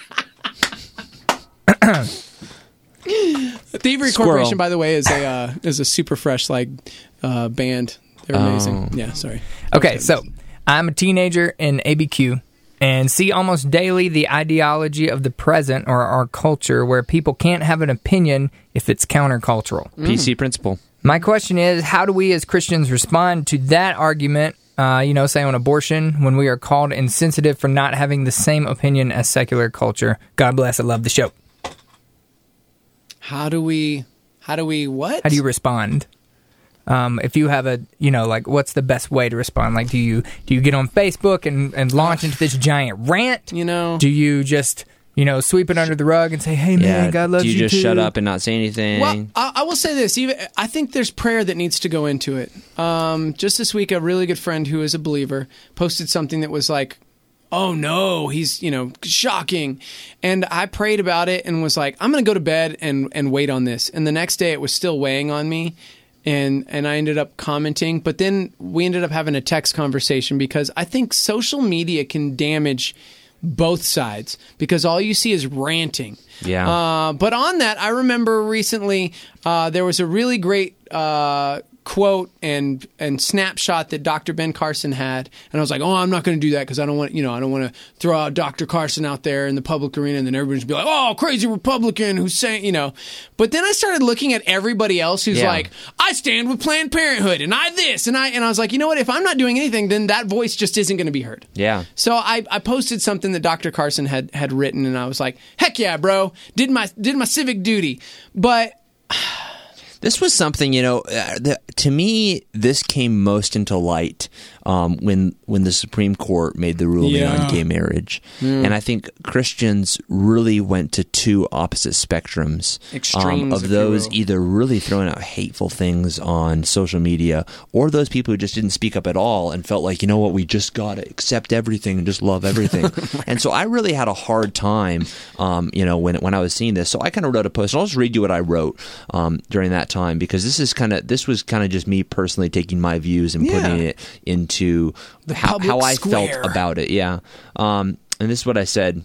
Thievery Squirrel. Corporation, by the way, is a uh, is a super fresh like uh, band. They're amazing. Oh. Yeah, sorry. Okay, so I'm a teenager in A B Q and see almost daily the ideology of the present or our culture where people can't have an opinion if it's countercultural. P C principle. My question is, how do we as Christians respond to that argument, uh, you know, say on abortion, when we are called insensitive for not having the same opinion as secular culture? God bless, I love the show. How do we? How do we? What? How do you respond? Um, if you have a, you know, like, what's the best way to respond? Like, do you do you get on Facebook and, and launch into this giant rant? You know? Do you just, you know, sweep it under the rug and say, hey, man, Yeah. God loves Do you, you just too? shut up and not say anything? Well, I, I will say this. Even I think there's prayer that needs to go into it. Um, just this week, a really good friend who is a believer posted something that was like, "Oh no, he's you know shocking," and I prayed about it and was like, "I'm going to go to bed and and wait on this." And the next day, it was still weighing on me. And and I ended up commenting, but then we ended up having a text conversation because I think social media can damage both sides because all you see is ranting. Yeah. Uh, but on that, I remember recently uh, there was a really great uh, quote and and snapshot that Doctor Ben Carson had, and I was like, oh, I'm not going to do that because I don't want you know I don't want to throw out Doctor Carson out there in the public arena, and then everybody's be like, oh, crazy Republican who's saying you know. But then I started looking at everybody else who's Yeah. like, I stand with Planned Parenthood, and I this, and I and I was like, you know what? If I'm not doing anything, then that voice just isn't going to be heard. Yeah. So I, I posted something that Doctor Carson had had written, and I was like, heck yeah, bro, did my did my civic duty, but. This was something, you know, uh, the, to me, this came most into light um, when when the Supreme Court made the ruling Yeah. on gay marriage. And I think Christians really went to two opposite spectrums um, Extremes, of if you those will. either really throwing out hateful things on social media, or those people who just didn't speak up at all and felt like, you know what, we just got to accept everything and just love everything. And so I really had a hard time, um, you know, when when I was seeing this. So I kind of wrote a post, and I'll just read you what I wrote um, during that time, because this is kind of this was kind of just me personally taking my views and Yeah. putting it into how, public how I square. felt about it. Yeah. Um, and this is what I said.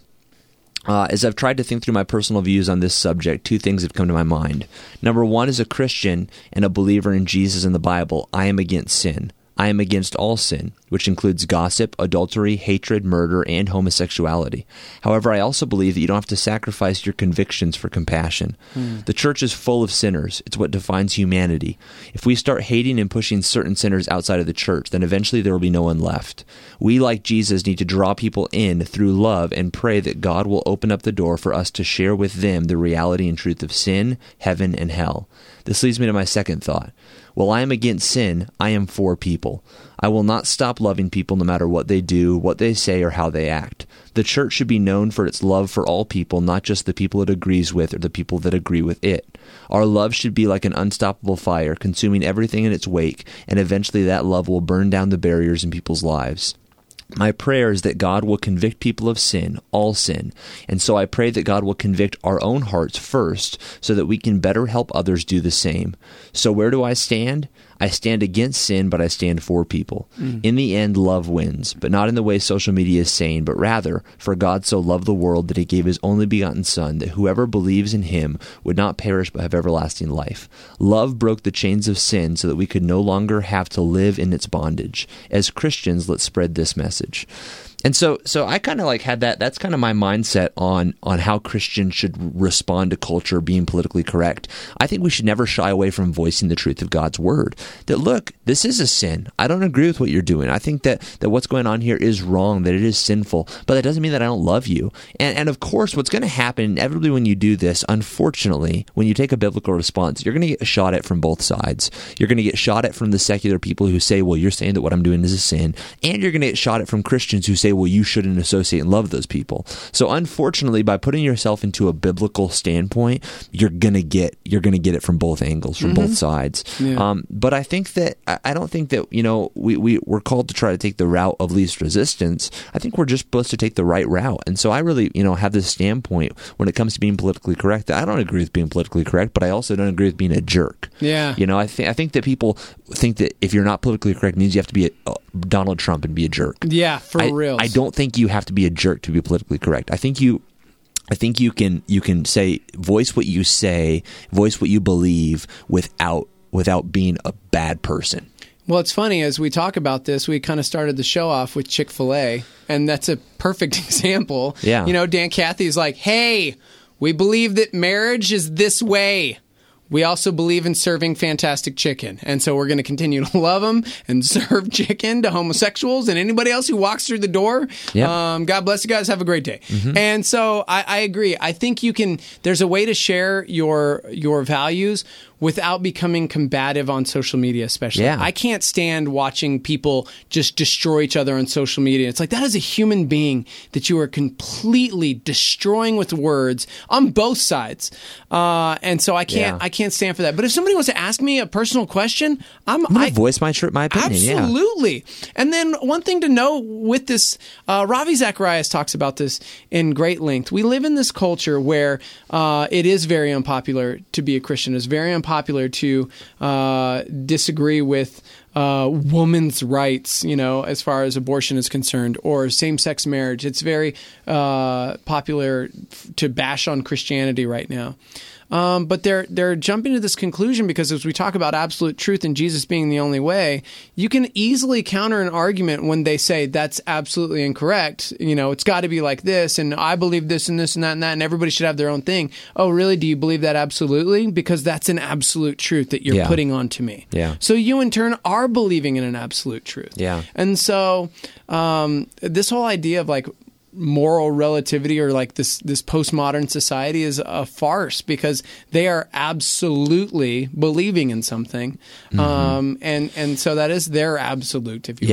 Uh, as I've tried to think through my personal views on this subject, two things have come to my mind. Number one, as a Christian and a believer in Jesus and the Bible, I am against sin. I am against all sin, which includes gossip, adultery, hatred, murder, and homosexuality. However, I also believe that you don't have to sacrifice your convictions for compassion. Mm. The church is full of sinners. It's what defines humanity. If we start hating and pushing certain sinners outside of the church, then eventually there will be no one left. We, like Jesus, need to draw people in through love and pray that God will open up the door for us to share with them the reality and truth of sin, heaven, and hell. This leads me to my second thought. While I am against sin, I am for people. I will not stop loving people no matter what they do, what they say, or how they act. The church should be known for its love for all people, not just the people it agrees with or the people that agree with it. Our love should be like an unstoppable fire, consuming everything in its wake, and eventually that love will burn down the barriers in people's lives. My prayer is that God will convict people of sin, all sin, and so I pray that God will convict our own hearts first so that we can better help others do the same. So where do I stand? I stand against sin, but I stand for people. Mm. In the end, love wins, but not in the way social media is saying, but rather, for God so loved the world that he gave his only begotten Son, that whoever believes in him would not perish but have everlasting life. Love broke the chains of sin so that we could no longer have to live in its bondage. As Christians, let's spread this message. And so, so I kind of like had that. That's kind of my mindset on on how Christians should respond to culture being politically correct. I think we should never shy away from voicing the truth of God's word. That look, this is a sin. I don't agree with what you're doing. I think that that what's going on here is wrong. That it is sinful. But that doesn't mean that I don't love you. And and of course, what's going to happen inevitably when you do this, unfortunately, when you take a biblical response, you're going to get shot at from both sides. You're going to get shot at from the secular people who say, "Well, you're saying that what I'm doing is a sin," and you're going to get shot at from Christians who say, well, you shouldn't associate and love those people. So unfortunately, by putting yourself into a biblical standpoint, you're gonna get you're gonna get it from both angles, from mm-hmm. both sides. Yeah. Um, but I think that I don't think that you know we we we're called to try to take the route of least resistance. I think we're just supposed to take the right route. And so I really you know have this standpoint when it comes to being politically correct. That I don't agree with being politically correct, but I also don't agree with being a jerk. Yeah. You know, I think I think that people think that if you're not politically correct, it means you have to be a, uh, Donald Trump and be a jerk. Yeah, for I, real. I don't think you have to be a jerk to be politically correct. I think you I think you can you can say voice what you say, voice what you believe without without being a bad person. Well, it's funny, as we talk about this, we kind of started the show off with Chick-fil-A, and that's a perfect example. Yeah. You know, Dan Cathy's like, hey, we believe that marriage is this way. We also believe in serving fantastic chicken, and so we're going to continue to love them and serve chicken to homosexuals and anybody else who walks through the door. Yep. Um, God bless you guys. Have a great day. Mm-hmm. And so I, I agree. I think you can. There's a way to share your your values without becoming combative on social media, especially. Yeah. I can't stand watching people just destroy each other on social media. It's like, that is a human being that you are completely destroying with words on both sides. Uh, and so I can't, Yeah. I can't stand for that. But if somebody wants to ask me a personal question, I'm, I'm gonna I voice my tr- my opinion. Absolutely. Yeah. And then one thing to know with this, uh, Ravi Zacharias talks about this in great length. We live in this culture where uh, it is very unpopular to be a Christian. It's very unpopular to uh, disagree with uh, women's rights, you know, as far as abortion is concerned, or same-sex marriage. It's very uh, popular to bash on Christianity right now. Um, but they're they're jumping to this conclusion because as we talk about absolute truth and Jesus being the only way, you can easily counter an argument when they say that's absolutely incorrect. You know, it's got to be like this, and I believe this and this and that and that, and everybody should have their own thing. Oh, really? Do you believe that absolutely? Because that's an absolute truth that you're Yeah. putting onto me. Yeah. So you in turn are believing in an absolute truth. Yeah. And so um, this whole idea of like moral relativity or like this this postmodern society is a farce because they are absolutely believing in something. Mm-hmm. Um, and, and so that is their absolute, if you Yeah. will.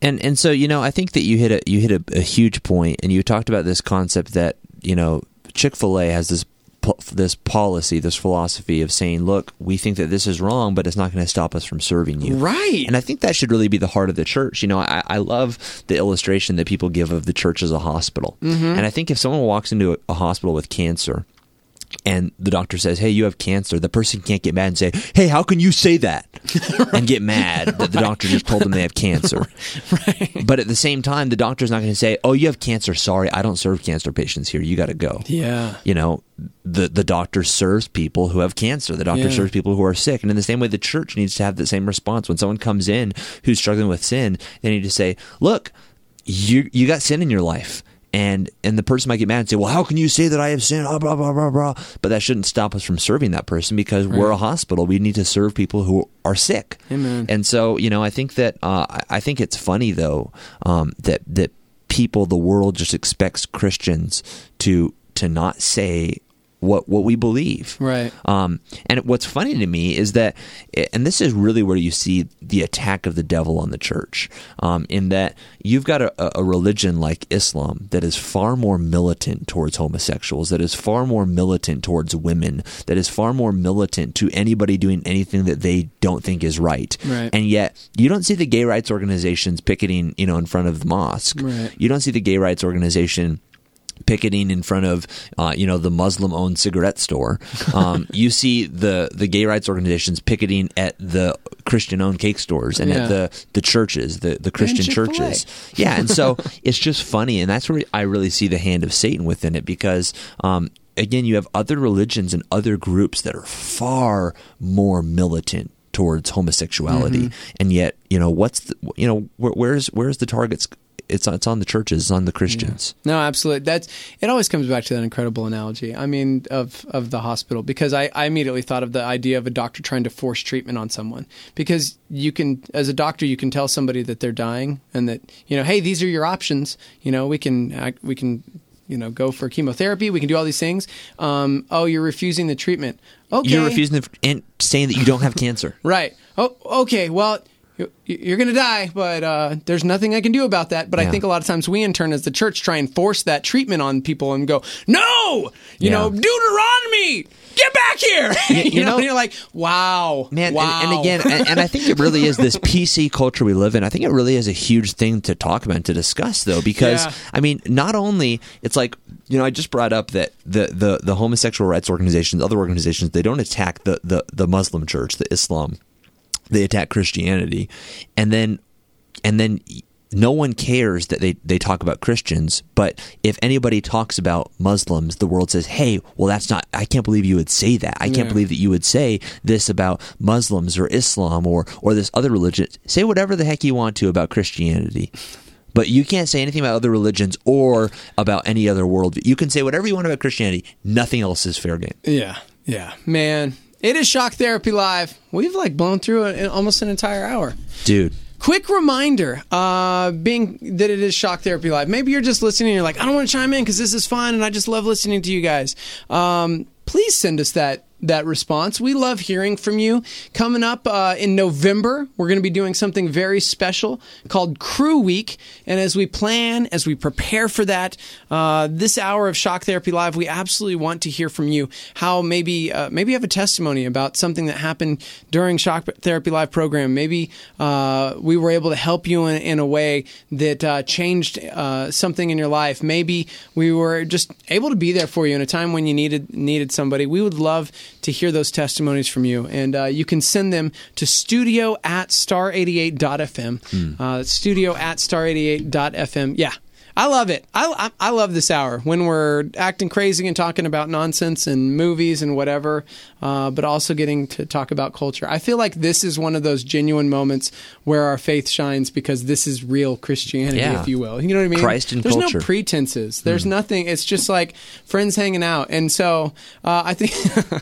And and so, you know, I think that you hit a you hit a, a huge point, and you talked about this concept that, you know, Chick-fil-A has this po- this policy, this philosophy of saying, look, we think that this is wrong, but it's not going to stop us from serving you. Right. And I think that should really be the heart of the church. You know, I, I love the illustration that people give of the church as a hospital. Mm-hmm. And I think if someone walks into a, a hospital with cancer, and the doctor says, hey, you have cancer, the person can't get mad and say, hey, how can you say that? Right. And get mad that the doctor just told them they have cancer. Right. But at the same time, the doctor's not going to say, oh, you have cancer. Sorry, I don't serve cancer patients here. You got to go. Yeah. You know, the, the doctor serves people who have cancer. The doctor Yeah. serves people who are sick. And in the same way, the church needs to have the same response. When someone comes in who's struggling with sin, they need to say, look, you you got sin in your life. And and the person might get mad and say, well, how can you say that I have sinned? Blah, blah, blah, blah, blah. But that shouldn't stop us from serving that person, because right. we're a hospital. We need to serve people who are sick. Amen. And so, you know, I think that uh, I, I think it's funny, though, um, that that people, the world just expects Christians to to not say what what we believe. Right. Um, and what's funny to me is that, and this is really where you see the attack of the devil on the church, um, in that you've got a, a religion like Islam that is far more militant towards homosexuals, that is far more militant towards women, that is far more militant to anybody doing anything that they don't think is right. Right. And yet you don't see the gay rights organizations picketing, you know, in front of the mosque. Right. You don't see the gay rights organization picketing in front of, uh, you know, the Muslim-owned cigarette store. Um, you see the, the gay rights organizations picketing at the Christian-owned cake stores and Yeah. at the, the churches, the, the Christian Chick-fil-A. churches. Yeah, and so it's just funny, and that's where I really see the hand of Satan within it, because um, again, you have other religions and other groups that are far more militant towards homosexuality, Mm-hmm. and yet, you know, what's the, you know, where, where's where's the targets? It's it's on the churches, it's on the Christians. No, absolutely. That's it. Always comes back to that incredible analogy. I mean, of of the hospital, because I, I immediately thought of the idea of a doctor trying to force treatment on someone. Because you can, as a doctor, you can tell somebody that they're dying, and that, you know, hey, these are your options. You know, we can act, we can, you know, go for chemotherapy. We can do all these things. Um, oh, you're refusing the treatment. Okay, You're refusing the, and saying that you don't have cancer. Right. Oh, okay. Well, you- you're going to die, but uh, there's nothing I can do about that. But I Yeah. think a lot of times we, in turn, as the church, try and force that treatment on people and go, no, you Yeah. know, Deuteronomy, get back here. You- you, you know, know- and you're like, wow, Man, wow. and, and again, and, and I think it really is this P C culture we live in. I think it really is a huge thing to talk about and to discuss, though, because, Yeah. I mean, not only, it's like, you know, I just brought up that the, the, the homosexual rights organizations, other organizations, they don't attack the, the, the Muslim church, the Islam. They attack Christianity. And then, and then no one cares that they, they talk about Christians, but if anybody talks about Muslims, the world says, hey, well, that's not, I can't believe you would say that. I can't Yeah. believe that you would say this about Muslims or Islam or, or this other religion. Say whatever the heck you want to about Christianity. But you can't say anything about other religions or about any other world. You can say whatever you want about Christianity. Nothing else is fair game. Yeah, yeah, man. It is Shock Therapy Live. We've like blown through it in almost an entire hour. Dude. Quick reminder, uh, being that it is Shock Therapy Live. Maybe you're just listening and you're like, I don't want to chime in because this is fun and I just love listening to you guys. Um, please send us that that response. We love hearing from you. Coming up uh, in November, we're going to be doing something very special called Crew Week. And as we plan, as we prepare for that, uh, this hour of Shock Therapy Live, we absolutely want to hear from you. How maybe uh, maybe you have a testimony about something that happened during Shock Therapy Live program. Maybe uh, we were able to help you in, in a way that uh, changed uh, something in your life. Maybe we were just able to be there for you in a time when you needed needed somebody. We would love to hear those testimonies from you. And uh, you can send them to studio at star eighty-eight dot f m. Hmm. Uh, studio at star eighty-eight dot f m. Yeah. I love it. I, I, I love this hour when we're acting crazy and talking about nonsense and movies and whatever, uh, but also getting to talk about culture. I feel like this is one of those genuine moments where our faith shines because this is real Christianity, Yeah. if you will. You know what I mean? Christ and There's culture. no pretenses. There's nothing. It's just like friends hanging out. And so uh, I think...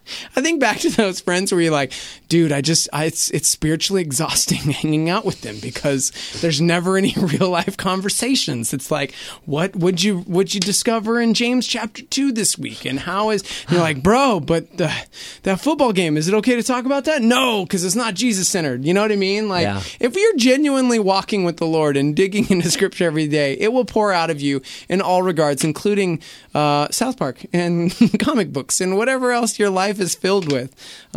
I think back to those friends where you're like, dude, I just, I, it's it's spiritually exhausting hanging out with them because there's never any real life conversations. It's like, what would you would you discover in James chapter two this week, and how is and you're like, bro, but the, that football game, is it okay to talk about that? No, because it's not Jesus centered. You know what I mean? Like, Yeah. if you're genuinely walking with the Lord and digging into Scripture every day, it will pour out of you in all regards, including uh, South Park and comic books and whatever else your life is filled with.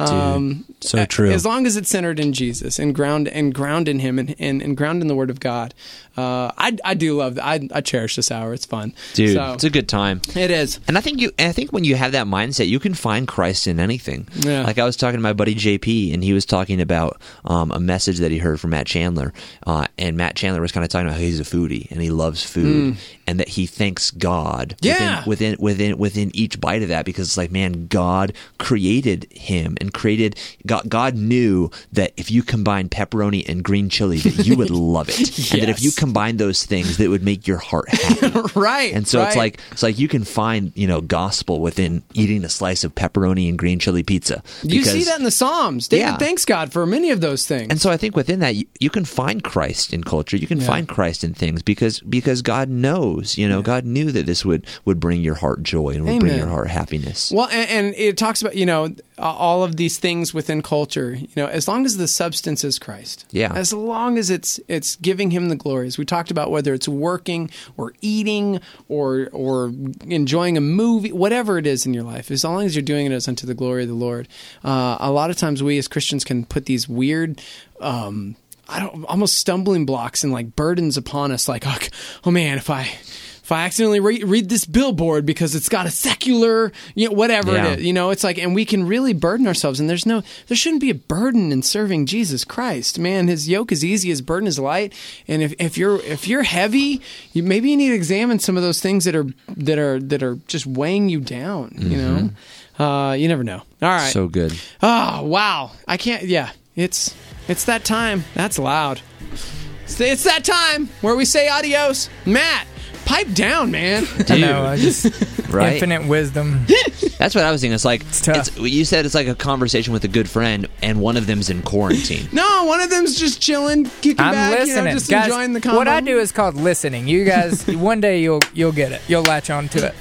Um, Dude, so true. As long as it's centered in Jesus and ground and ground in Him and, and, and ground in the Word of God. Uh, I I do love that. I I cherish this hour. It's fun, Dude, So, it's a good time. it is. And I think you. And I think when you have that mindset, you can find Christ in anything. Yeah. Like I was talking to my buddy J P, and he was talking about um, a message that he heard from Matt Chandler, uh, and Matt Chandler was kind of talking about how he's a foodie and he loves food, and that he thanks God. Yeah. Within, within within within each bite of that, because it's like, man, God created him and created. God, God knew that if you combine pepperoni and green chili, that you would love it, and that if you Yes. combine those things, that would make your heart happy. Right. And so it's right. like it's like you can find, you know, gospel within eating a slice of pepperoni and green chili pizza. You see Because- that in the Psalms. David Yeah. thanks God for many of those things. And so I think within that you, you can find Christ in culture. You can Yeah. find Christ in things because because God knows, you know, God knew that this would would bring your heart joy and would bring Amen. your heart happiness. Well, and, and it talks about, you know, all of these things within culture, you know, as long as the substance is Christ. Yeah. As long as it's it's giving Him the glory. As we talked about, whether it's working or eating or or enjoying a movie, whatever it is in your life, as long as you're doing it as unto the glory of the Lord. Uh, a lot of times we as Christians can put these weird um, I don't almost stumbling blocks and like burdens upon us, like, oh, oh man, if I if I accidentally re- read this billboard because it's got a secular, you know, whatever Yeah. it is, you know, it's like, and we can really burden ourselves. And there's no, there shouldn't be a burden in serving Jesus Christ. Man, His yoke is easy, His burden is light. And if, if you're if you're heavy, you maybe you need to examine some of those things that are that are that are just weighing you down. You know, uh, you never know. All right. So good. Oh, wow. I can't, yeah. It's it's that time. That's loud. It's, it's that time where we say adios. Matt, pipe down, man. I know, I just Right? infinite wisdom. That's what I was thinking. It's like tough. you said it's like a conversation with a good friend, and one of them's in quarantine. No, one of them's just chilling, kicking I'm back, listening, you know, just guys. enjoying the convo. What I do is called listening. You guys, one day you'll you'll get it. You'll latch on to it.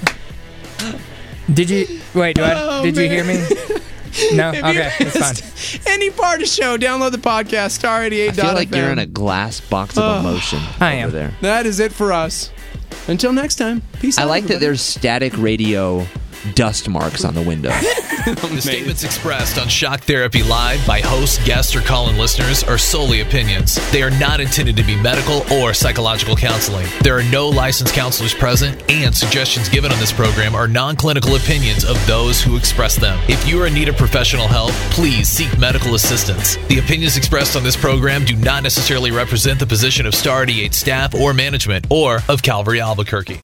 Did you wait? Do I, Oh, did you hear man. me? No. If you Okay, it's fine. missed any part of the show, download the podcast, star eighty-eight I dot feel like f m. you're in a glass box of emotion I over am. there. That is it for us. Until next time, peace I out. like that everybody. there's static radio dust marks on the window. The statements expressed on Shock Therapy Live by hosts, guests, or call-in listeners are solely opinions. They are not intended to be medical or psychological counseling. There are no licensed counselors present, and suggestions given on this program are non-clinical opinions of those who express them. If you are in need of professional help, please seek medical assistance. The opinions expressed on this program do not necessarily represent the position of Star eighty-eight staff or management, or of Calvary Albuquerque.